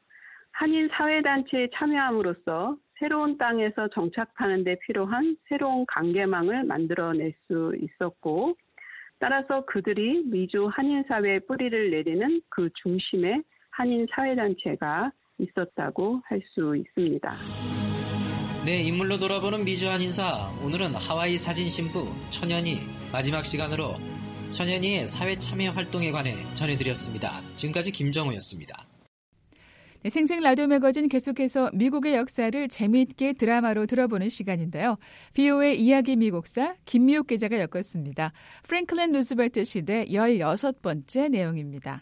한인사회단체에 참여함으로써 새로운 땅에서 정착하는 데 필요한 새로운 관계망을 만들어낼 수 있었고 따라서 그들이 미주 한인사회에 뿌리를 내리는 그 중심에 한인사회단체가 있었다고 할 수 있습니다. 네, 인물로 돌아보는 미주 한인사. 오늘은 하와이 사진 신부 천연희 마지막 시간으로 천연희의 사회 참여 활동에 관해 전해드렸습니다. 지금까지 김정우였습니다. 네, 생생 라디오 매거진 계속해서 미국의 역사를 재미있게 드라마로 들어보는 시간인데요. 비오에이 이야기 미국사 김미옥 기자가 엮었습니다. 프랭클린 루즈벨트 시대 열여섯 번째 내용입니다.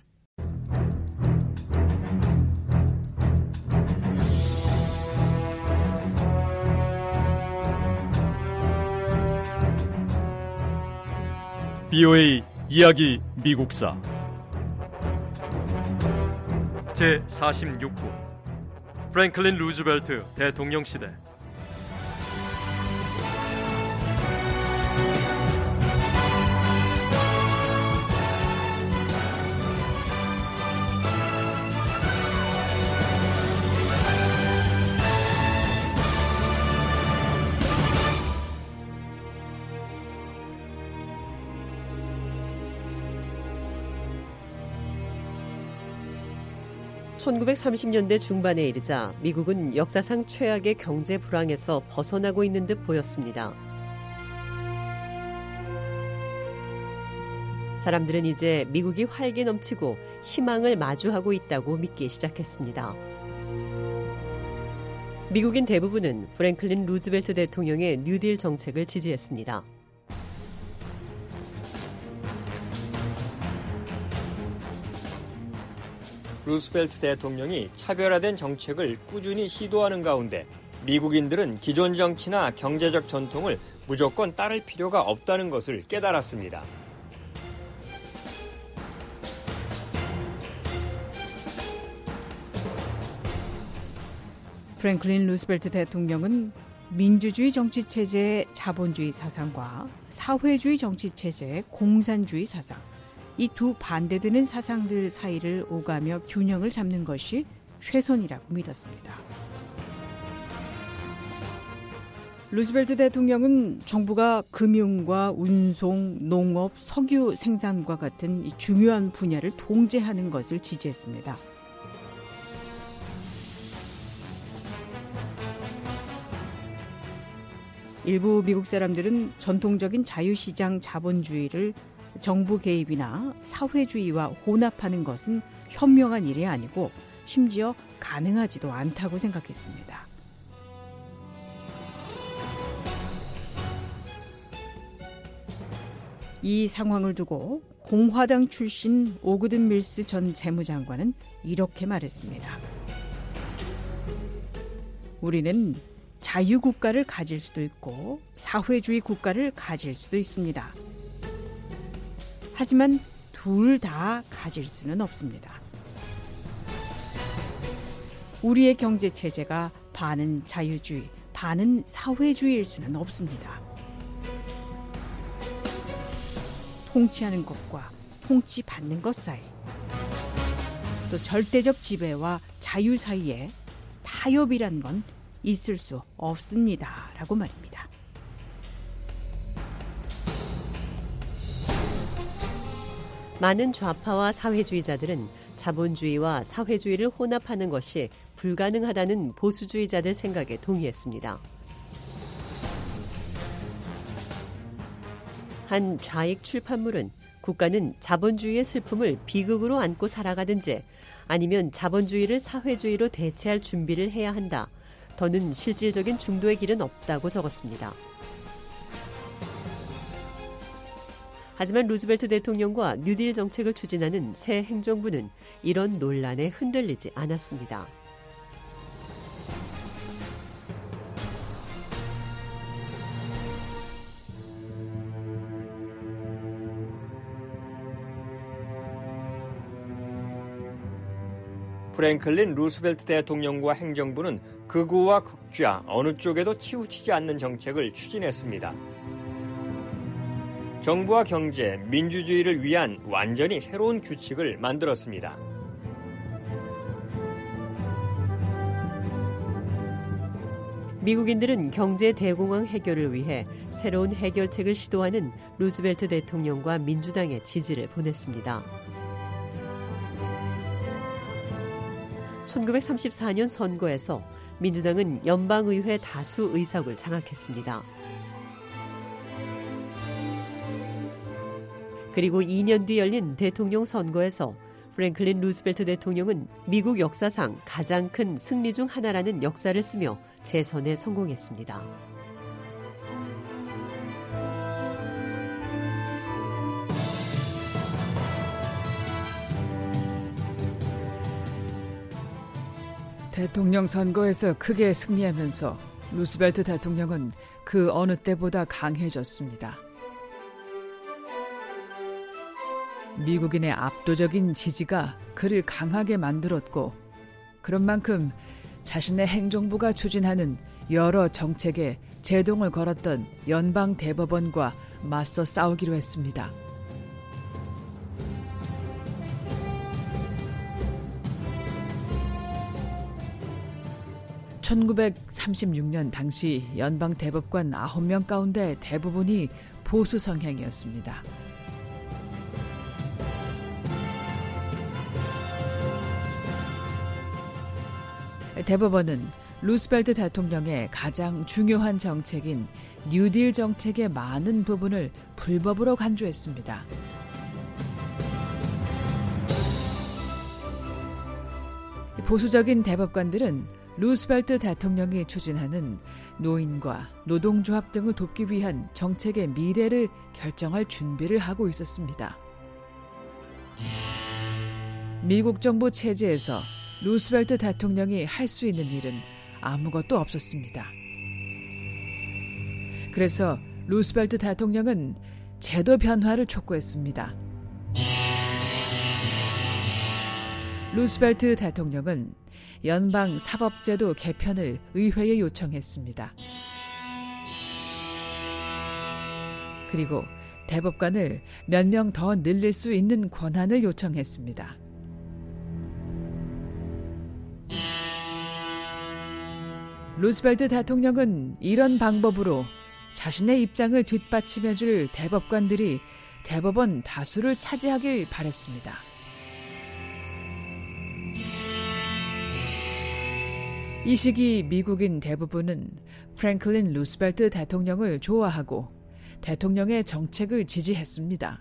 비오에이 이야기 미국사 제사십육 부 프랭클린 루즈벨트 대통령 시대. 천구백삼십 년대 중반에 이르자 미국은 역사상 최악의 경제 불황에서 벗어나고 있는 듯 보였습니다. 사람들은 이제 미국이 활기 넘치고 희망을 마주하고 있다고 믿기 시작했습니다. 미국인 대부분은 프랭클린 루즈벨트 대통령의 뉴딜 정책을 지지했습니다. 루스벨트 대통령이 차별화된 정책을 꾸준히 시도하는 가운데 미국인들은 기존 정치나 경제적 전통을 무조건 따를 필요가 없다는 것을 깨달았습니다. 프랭클린 루스벨트 대통령은 민주주의 정치체제의 자본주의 사상과 사회주의 정치체제의 공산주의 사상, 이 두 반대되는 사상들 사이를 오가며 균형을 잡는 것이 최선이라고 믿었습니다. 루스벨트 대통령은 정부가 금융과 운송, 농업, 석유 생산과 같은 중요한 분야를 통제하는 것을 지지했습니다. 일부 미국 사람들은 전통적인 자유시장 자본주의를 정부 개입이나 사회주의와 혼합하는 것은 현명한 일이 아니고 심지어 가능하지도 않다고 생각했습니다. 이 상황을 두고 공화당 출신 오그든 밀스 전 재무장관은 이렇게 말했습니다. 우리는 자유국가를 가질 수도 있고 사회주의 국가를 가질 수도 있습니다. 하지만 둘 다 가질 수는 없습니다. 우리의 경제체제가 반은 자유주의, 반은 사회주의일 수는 없습니다. 통치하는 것과 통치받는 것 사이, 또 절대적 지배와 자유 사이에 타협이란 건 있을 수 없습니다. 라고 말입니다. 많은 좌파와 사회주의자들은 자본주의와 사회주의를 혼합하는 것이 불가능하다는 보수주의자들 생각에 동의했습니다. 한 좌익 출판물은 국가는 자본주의의 슬픔을 비극으로 안고 살아가든지 아니면 자본주의를 사회주의로 대체할 준비를 해야 한다. 더는 실질적인 중도의 길은 없다고 적었습니다. 하지만 루즈벨트 대통령과 뉴딜 정책을 추진하는 새 행정부는 이런 논란에 흔들리지 않았습니다. 프랭클린 루스벨트 대통령과 행정부는 극우와 극좌 어느 쪽에도 치우치지 않는 정책을 추진했습니다. 정부와 경제, 민주주의를 위한 완전히 새로운 규칙을 만들었습니다. 미국인들은 경제 대공황 해결을 위해 새로운 해결책을 시도하는 루스벨트 대통령과 민주당의 지지를 보냈습니다. 천구백삼십사 년 선거에서 민주당은 연방의회 다수 의석을 장악했습니다. 그리고 이 년 뒤 열린 대통령 선거에서 프랭클린 루스벨트 대통령은 미국 역사상 가장 큰 승리 중 하나라는 역사를 쓰며 재선에 성공했습니다. 대통령 선거에서 크게 승리하면서 루스벨트 대통령은 그 어느 때보다 강해졌습니다. 미국인의 압도적인 지지가 그를 강하게 만들었고, 그런 만큼 자신의 행정부가 추진하는 여러 정책에 제동을 걸었던 연방 대법원과 맞서 싸우기로 했습니다. 천구백삼십육 년 당시 연방 대법관 아홉 명 가운데 대부분이 보수 성향이었습니다. 대법원은 루스벨트 대통령의 가장 중요한 정책인 뉴딜 정책의 많은 부분을 불법으로 간주했습니다. 보수적인 대법관들은 루스벨트 대통령이 추진하는 노인과 노동조합 등을 돕기 위한 정책의 미래를 결정할 준비를 하고 있었습니다. 미국 정부 체제에서 루스벨트 대통령이 할 수 있는 일은 아무것도 없었습니다. 그래서 루스벨트 대통령은 제도 변화를 촉구했습니다. 루스벨트 대통령은 연방 사법제도 개편을 의회에 요청했습니다. 그리고 대법관을 몇 명 더 늘릴 수 있는 권한을 요청했습니다. 루스벨트 대통령은 이런 방법으로 자신의 입장을 뒷받침해줄 대법관들이 대법원 다수를 차지하길 바랬습니다. 이 시기 미국인 대부분은 프랭클린 루스벨트 대통령을 좋아하고 대통령의 정책을 지지했습니다.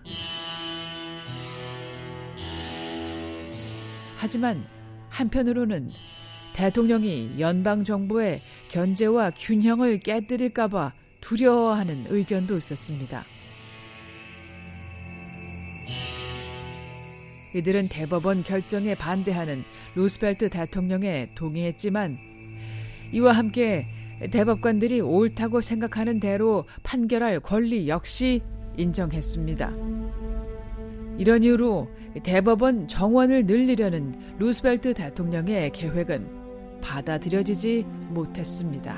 하지만 한편으로는 대통령이 연방정부의 견제와 균형을 깨뜨릴까 봐 두려워하는 의견도 있었습니다. 이들은 대법원 결정에 반대하는 루스벨트 대통령에 동의했지만 이와 함께 대법관들이 옳다고 생각하는 대로 판결할 권리 역시 인정했습니다. 이런 이유로 대법원 정원을 늘리려는 루스벨트 대통령의 계획은 받아들여지지 못했습니다.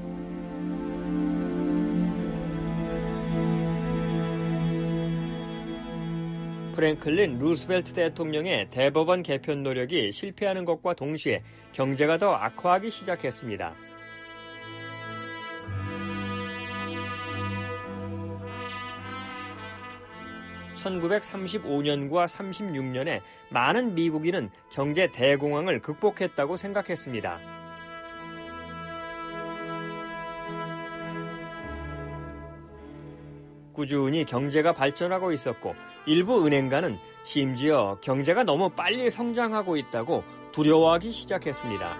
프랭클린 루스벨트 대통령의 대법원 개편 노력이 실패하는 것과 동시에 경제가 더 악화하기 시작했습니다. 천구백삼십오 년과 삼십육 년에 많은 미국인은 경제 대공황을 극복했다고 생각했습니다. 꾸준히 경제가 발전하고 있었고 일부 은행가는 심지어 경제가 너무 빨리 성장하고 있다고 두려워하기 시작했습니다.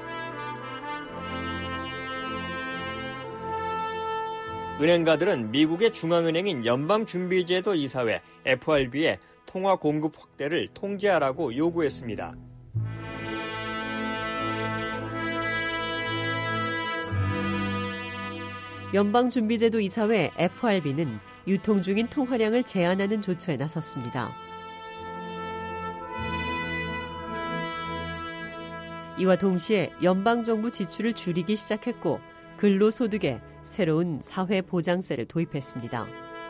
은행가들은 미국의 중앙은행인 연방준비제도 이사회 에프알비에 통화 공급 확대를 통제하라고 요구했습니다. 연방준비제도 이사회 에프알비는 유통 중인 통화량을 제한하는 조처에 나섰습니다. 이와 동시에 연방정부 지출을 줄이기 시작했고 근로소득에 새로운 사회보장세를 도입했습니다.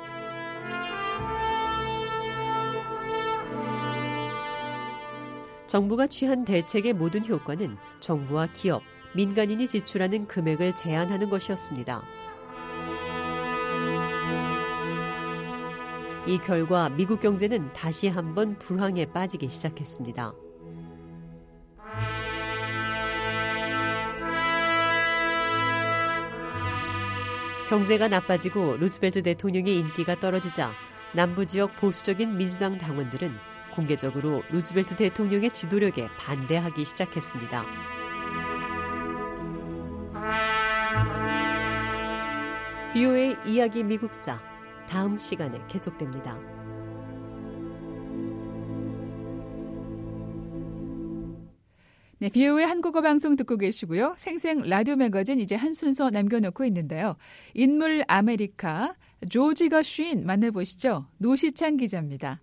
정부가 취한 대책의 모든 효과는 정부와 기업, 민간인이 지출하는 금액을 제한하는 것이었습니다. 이 결과 미국 경제는 다시 한번 불황에 빠지기 시작했습니다. 경제가 나빠지고 루스벨트 대통령의 인기가 떨어지자 남부 지역 보수적인 민주당 당원들은 공개적으로 루스벨트 대통령의 지도력에 반대하기 시작했습니다. 비오에이 이야기 미국사 다음 시간에 계속됩니다. 네, 비오에이 한국어 방송 듣고 계시고요. 생생 라디오 매거진 이제 한 순서 남겨놓고 있는데요. 인물 아메리카 조지 거슈인 만나보시죠. 노시찬 기자입니다.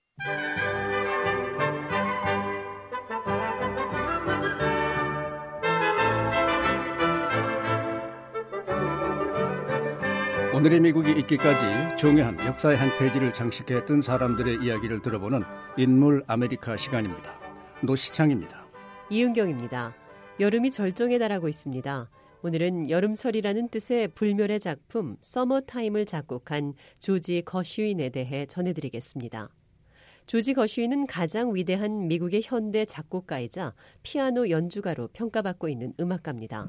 오늘의 미국이 있기까지 중요한 역사의 한 페이지를 장식했던 사람들의 이야기를 들어보는 인물 아메리카 시간입니다. 노시창입니다. 이은경입니다. 여름이 절정에 달하고 있습니다. 오늘은 여름철이라는 뜻의 불멸의 작품 서머타임을 작곡한 조지 거슈인에 대해 전해드리겠습니다. 조지 거슈인은 가장 위대한 미국의 현대 작곡가이자 피아노 연주가로 평가받고 있는 음악가입니다.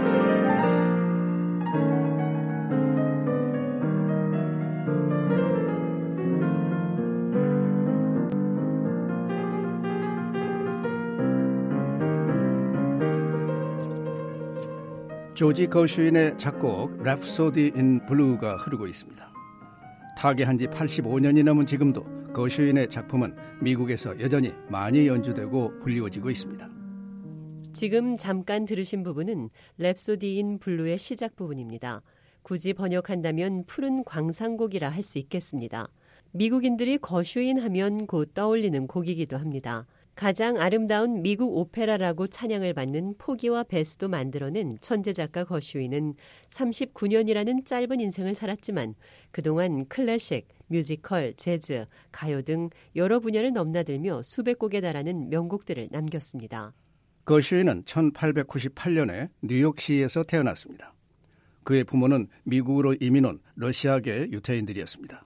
조지 거슈인의 작곡 랩소디 인 블루가 흐르고 있습니다. 타계한 지 팔십오 년이 넘은 지금도 거슈인의 작품은 미국에서 여전히 많이 연주되고 불리워지고 있습니다. 지금 잠깐 들으신 부분은 랩소디인 블루의 시작 부분입니다. 굳이 번역한다면 푸른 광산곡이라 할 수 있겠습니다. 미국인들이 거슈인 하면 곧 떠올리는 곡이기도 합니다. 가장 아름다운 미국 오페라라고 찬양을 받는 포기와 베스도 만들어낸 천재 작가 거슈인은 삼십구 년이라는 짧은 인생을 살았지만 그동안 클래식, 뮤지컬, 재즈, 가요 등 여러 분야를 넘나들며 수백 곡에 달하는 명곡들을 남겼습니다. 거슈인은 천팔백구십팔 년에 뉴욕시에서 태어났습니다. 그의 부모는 미국으로 이민 온 러시아계 유태인들이었습니다.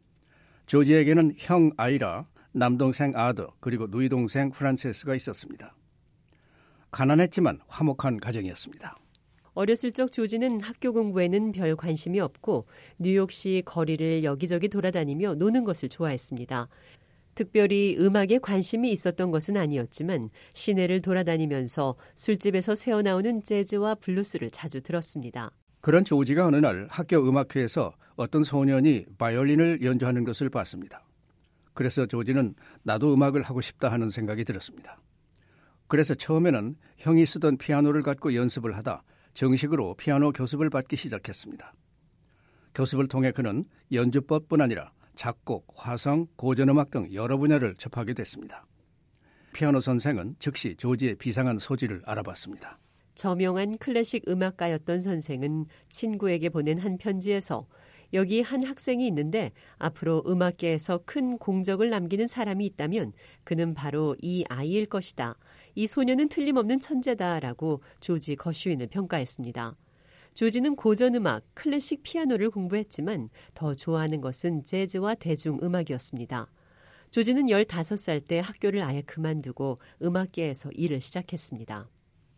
조지에게는 형 아이라, 남동생 아더, 그리고 누이동생 프란체스가 있었습니다. 가난했지만 화목한 가정이었습니다. 어렸을 적 조지는 학교 공부에는 별 관심이 없고 뉴욕시 거리를 여기저기 돌아다니며 노는 것을 좋아했습니다. 특별히 음악에 관심이 있었던 것은 아니었지만 시내를 돌아다니면서 술집에서 새어나오는 재즈와 블루스를 자주 들었습니다. 그런 조지가 어느 날 학교 음악회에서 어떤 소년이 바이올린을 연주하는 것을 봤습니다. 그래서 조지는 나도 음악을 하고 싶다 하는 생각이 들었습니다. 그래서 처음에는 형이 쓰던 피아노를 갖고 연습을 하다 정식으로 피아노 교습을 받기 시작했습니다. 교습을 통해 그는 연주법뿐 아니라 작곡, 화성, 고전음악 등 여러 분야를 접하게 됐습니다. 피아노 선생은 즉시 조지의 비상한 소질을 알아봤습니다. 저명한 클래식 음악가였던 선생은 친구에게 보낸 한 편지에서 여기 한 학생이 있는데 앞으로 음악계에서 큰 공적을 남기는 사람이 있다면 그는 바로 이 아이일 것이다. 이 소녀는 틀림없는 천재다라고 조지 거슈인을 평가했습니다. 조지는 고전음악, 클래식 피아노를 공부했지만 더 좋아하는 것은 재즈와 대중음악이었습니다. 조지는 열다섯 살 때 학교를 아예 그만두고 음악계에서 일을 시작했습니다.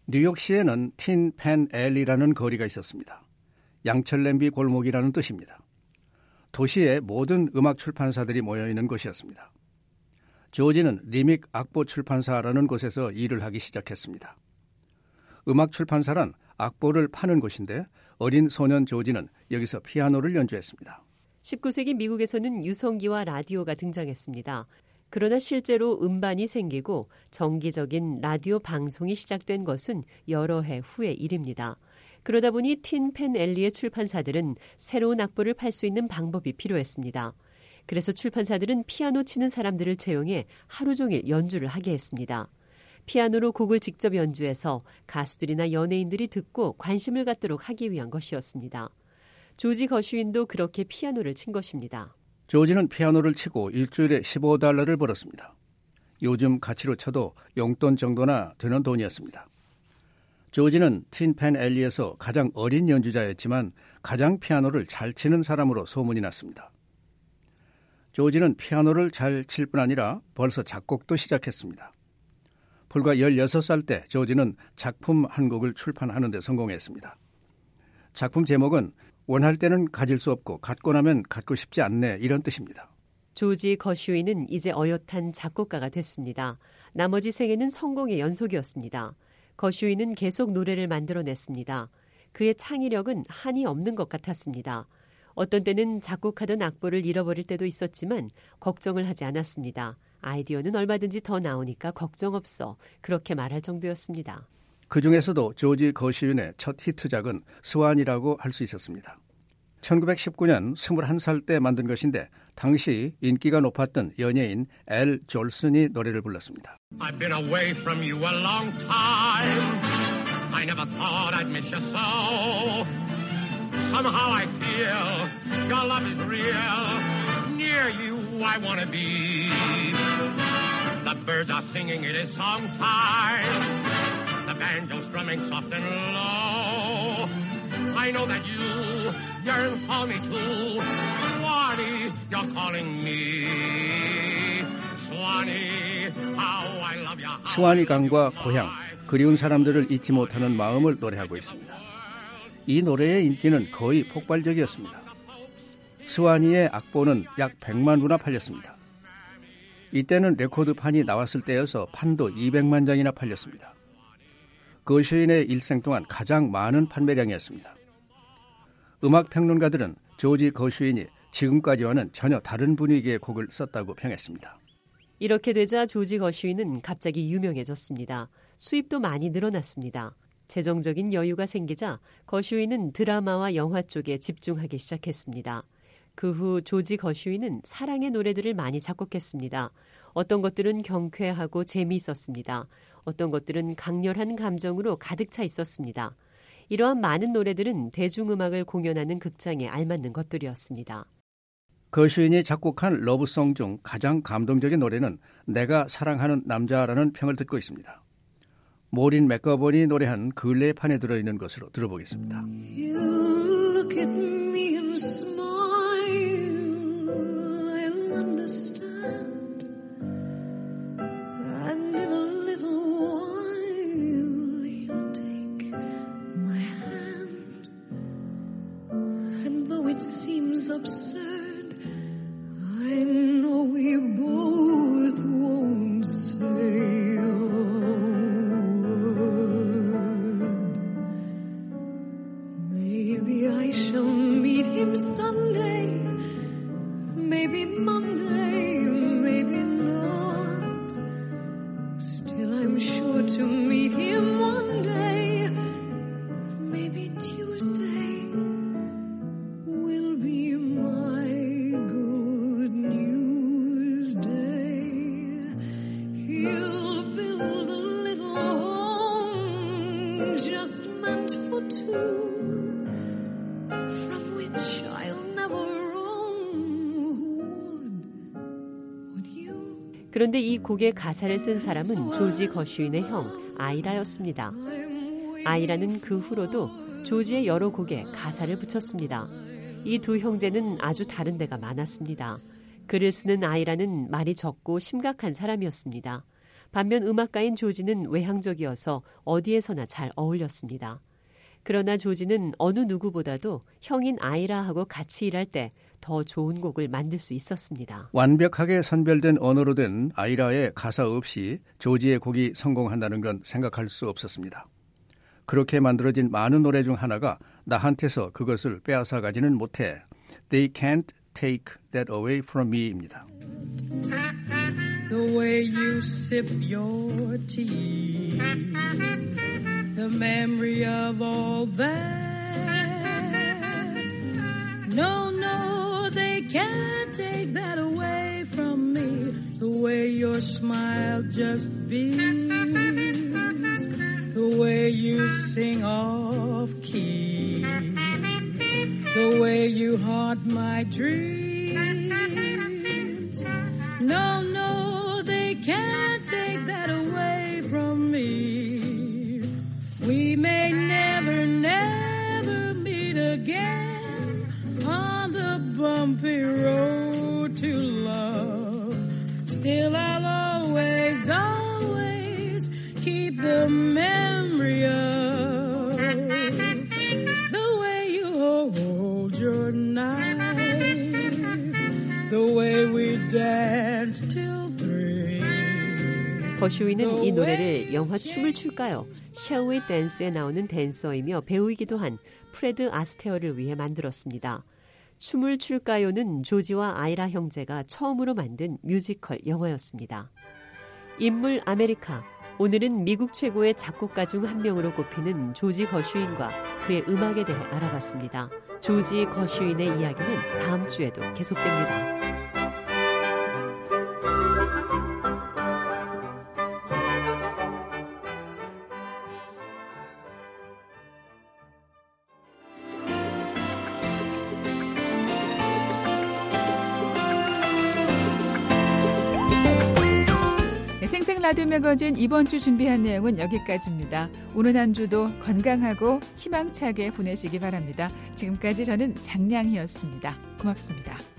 뉴욕시에는 틴 펜 앨리라는 거리가 있었습니다. 양철 냄비 골목이라는 뜻입니다. 도시의 모든 음악 출판사들이 모여있는 곳이었습니다. 조지는 리믹 악보 출판사라는 곳에서 일을 하기 시작했습니다. 음악 출판사란 악보를 파는 곳인데 어린 소년 조지는 여기서 피아노를 연주했습니다. 십구 세기 미국에서는 유성기와 라디오가 등장했습니다. 그러나 실제로 음반이 생기고 정기적인 라디오 방송이 시작된 것은 여러 해 후의 일입니다. 그러다 보니 틴 펜 앨리의 출판사들은 새로운 악보를 팔 수 있는 방법이 필요했습니다. 그래서 출판사들은 피아노 치는 사람들을 채용해 하루 종일 연주를 하게 했습니다. 피아노로 곡을 직접 연주해서 가수들이나 연예인들이 듣고 관심을 갖도록 하기 위한 것이었습니다. 조지 거슈인도 그렇게 피아노를 친 것입니다. 조지는 피아노를 치고 일주일에 십오 달러를 벌었습니다. 요즘 가치로 쳐도 용돈 정도나 되는 돈이었습니다. 조지는 틴 펜 앨리에서 가장 어린 연주자였지만 가장 피아노를 잘 치는 사람으로 소문이 났습니다. 조지는 피아노를 잘 칠 뿐 아니라 벌써 작곡도 시작했습니다. 불과 열여섯 살 때 조지는 작품 한 곡을 출판하는 데 성공했습니다. 작품 제목은 원할 때는 가질 수 없고 갖고 나면 갖고 싶지 않네 이런 뜻입니다. 조지 거슈인은 이제 어엿한 작곡가가 됐습니다. 나머지 생애는 성공의 연속이었습니다. 거슈인은 계속 노래를 만들어냈습니다. 그의 창의력은 한이 없는 것 같았습니다. 어떤 때는 작곡하던 악보를 잃어버릴 때도 있었지만 걱정을 하지 않았습니다. 아이디어는 얼마든지 더 나오니까 걱정 없어. 그렇게 말할 정도였습니다. 그중에서도 조지 거슈인의 첫 히트작은 스완이라고 할 수 있었습니다. 천구백십구 년 스물한 살 때 만든 것인데 당시 인기가 높았던 연예인 엘 졸슨이 노래를 불렀습니다. I've been away from you a long time. I never thought I'd miss you so. Somehow I feel your love is real. Near you I want to be. The birds are singing, it is song time. The banjo's strumming soft and low. I know that you yearn for me too. Swanee, you're calling me. Swanee, how I love you. 스와니 강과 고향, 그리운 사람들을 잊지 못하는 마음을 노래하고 있습니다. 이 노래의 인기는 거의 폭발적이었습니다. 스와니의 악보는 약 백만 부나 팔렸습니다. 이때는 레코드판이 나왔을 때여서 판도 이백만 장이나 팔렸습니다. 거슈인의 일생 동안 가장 많은 판매량이었습니다. 음악 평론가들은 조지 거슈인이 지금까지와는 전혀 다른 분위기의 곡을 썼다고 평했습니다. 이렇게 되자 조지 거슈인은 갑자기 유명해졌습니다. 수입도 많이 늘어났습니다. 재정적인 여유가 생기자 거슈인은 드라마와 영화 쪽에 집중하기 시작했습니다. 그 후 조지 거슈인은 사랑의 노래들을 많이 작곡했습니다. 어떤 것들은 경쾌하고 재미있었습니다. 어떤 것들은 강렬한 감정으로 가득 차 있었습니다. 이러한 많은 노래들은 대중음악을 공연하는 극장에 알맞는 것들이었습니다. 거슈인이 작곡한 러브송 중 가장 감동적인 노래는 내가 사랑하는 남자라는 평을 듣고 있습니다. 모린 맥거번이 노래한 근래의 판에 들어있는 것으로 들어보겠습니다. You look at me and smile, I'll understand, and in a little while you'll take my hand, and though it seems absurd, I know we both won't say a Maybe I shall meet him Sunday, maybe Monday, maybe not. Still I'm sure to meet him one day, maybe Tuesday will be my good news day. He'll build a little home just meant for two. 그런데 이 곡의 가사를 쓴 사람은 조지 거슈인의 형 아이라였습니다. 아이라는 그 후로도 조지의 여러 곡에 가사를 붙였습니다. 이 두 형제는 아주 다른 데가 많았습니다. 글을 쓰는 아이라는 말이 적고 심각한 사람이었습니다. 반면 음악가인 조지는 외향적이어서 어디에서나 잘 어울렸습니다. 그러나 조지는 어느 누구보다도 형인 아이라하고 같이 일할 때 더 좋은 곡을 만들 수 있었습니다. 완벽하게 선별된 언어로 된 아이라의 가사 없이 조지의 곡이 성공한다는 건 생각할 수 없었습니다. 그렇게 만들어진 많은 노래 중 하나가 나한테서 그것을 빼앗아 가지는 못해 They can't take that away from me입니다. The way you sip your tea, the memory of all that. No, no, they can't take that away from me. The way your smile just beams, the way you sing off key, the way you haunt my dreams. No, no, they can't take that away from me. We may never, never meet again on the bumpy road to love. Still I'll always, always keep the memory of the way you hold your knife, the way we dance till three. 거슈인은 이 노래를 영화 춤을 출까요? Shall We Dance에 나오는 댄서이며 배우이기도 한 프레드 아스테어를 위해 만들었습니다. 춤을 출까요는 조지와 아이라 형제가 처음으로 만든 뮤지컬 영화였습니다. 인물 아메리카. 오늘은 미국 최고의 작곡가 중 한 명으로 꼽히는 조지 거슈인과 그의 음악에 대해 알아봤습니다. 조지 거슈인의 이야기는 다음 주에도 계속됩니다. 생생 라디오 매거진 이번 주 준비한 내용은 여기까지입니다. 오늘 한 주도 건강하고 희망차게 보내시기 바랍니다. 지금까지 저는 장량희였습니다. 고맙습니다.